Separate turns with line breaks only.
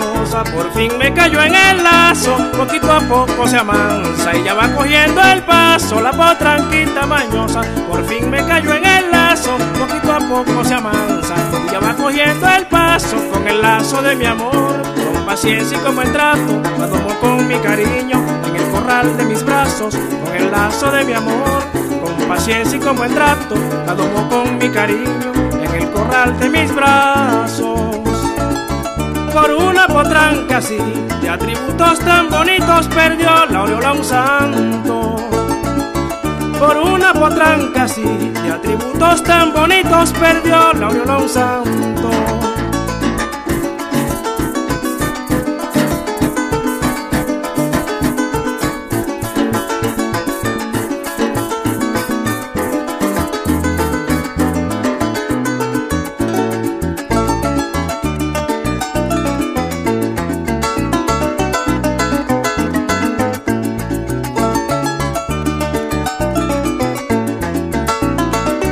mañosa por fin me cayó en el lazo, poquito a poco se amansa y ya va cogiendo el paso. La potranquita mañosa por fin me cayó en el lazo, poquito a poco se amansa y ya va cogiendo el paso. Con el lazo de mi amor, con paciencia y con buen trato, la tomo con mi cariño en el corral de mis brazos. Con el lazo de mi amor, con paciencia y con buen trato, la tomo con mi cariño en el corral de mis brazos. Por una potranca así, de atributos tan bonitos, perdió la aureola un santo. Por una potranca así, de atributos tan bonitos, perdió la aureola un santo.